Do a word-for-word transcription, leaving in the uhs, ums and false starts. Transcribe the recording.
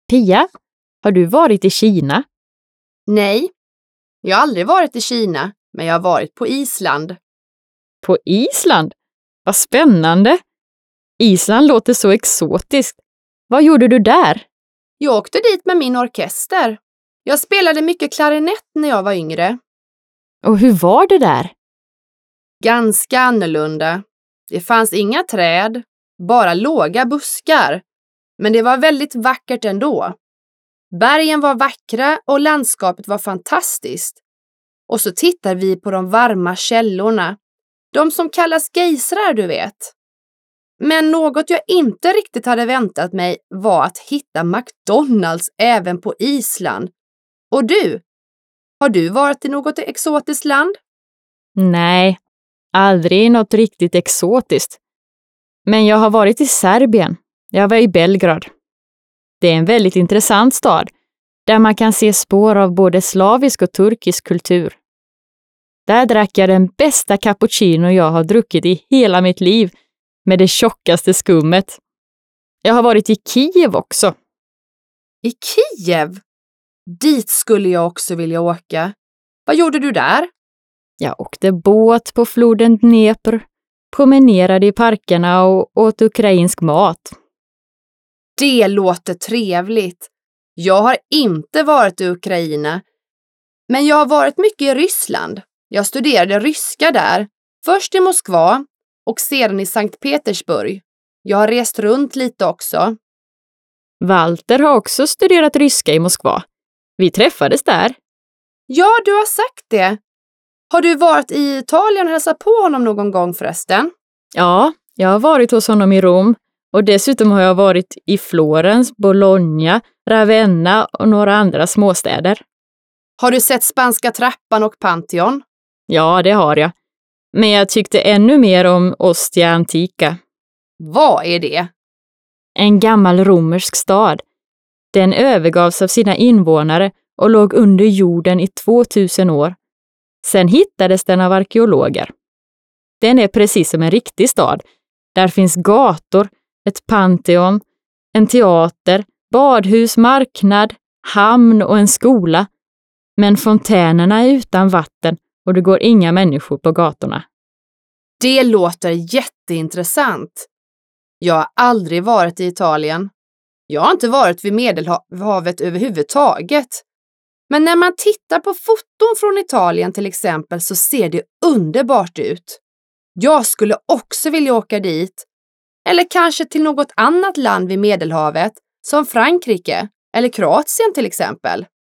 Pia, har du varit i Kina? Nej, jag har aldrig varit i Kina, men jag har varit på Island. På Island? Vad spännande! Island låter så exotiskt. Vad gjorde du där? Jag åkte dit med min orkester. Jag spelade mycket klarinett när jag var yngre. Och hur var det där? Ganska annorlunda. Det fanns inga träd, bara låga buskar. Men det var väldigt vackert ändå. Bergen var vackra och landskapet var fantastiskt. Och så tittar vi på de varma källorna. De som kallas geysrar, du vet. Men något jag inte riktigt hade väntat mig var att hitta McDonalds även på Island. Och du? Har du varit i något exotiskt land? Nej, aldrig något riktigt exotiskt. Men jag har varit i Serbien. Jag var i Belgrad. Det är en väldigt intressant stad där man kan se spår av både slavisk och turkisk kultur. Där drack jag den bästa cappuccino jag har druckit i hela mitt liv med det tjockaste skummet. Jag har varit i Kiev också. I Kiev? Dit skulle jag också vilja åka. Vad gjorde du där? Jag åkte båt på floden Dnepr, promenerade i parkerna och åt ukrainsk mat. Det låter trevligt. Jag har inte varit i Ukraina, men jag har varit mycket i Ryssland. Jag studerade ryska där, först i Moskva och sedan i Sankt Petersburg. Jag har rest runt lite också. Walter har också studerat ryska i Moskva. Vi träffades där. Ja, du har sagt det. Har du varit i Italien och hälsat på honom någon gång förresten? Ja, jag har varit hos honom i Rom. Och dessutom har jag varit i Florens, Bologna, Ravenna och några andra småstäder. Har du sett Spanska trappan och Pantheon? Ja, det har jag. Men jag tyckte ännu mer om Ostia Antica. Vad är det? En gammal romersk stad. Den övergavs av sina invånare och låg under jorden i tvåtusen år. Sen hittades den av arkeologer. Den är precis som en riktig stad. Där finns gator, ett Pantheon, en teater, badhus, marknad, hamn och en skola. Men fontänerna är utan vatten och det går inga människor på gatorna. Det låter jätteintressant. Jag har aldrig varit i Italien. Jag har inte varit vid Medelhavet överhuvudtaget. Men när man tittar på foton från Italien till exempel så ser det underbart ut. Jag skulle också vilja åka dit. Eller kanske till något annat land vid Medelhavet, som Frankrike eller Kroatien till exempel.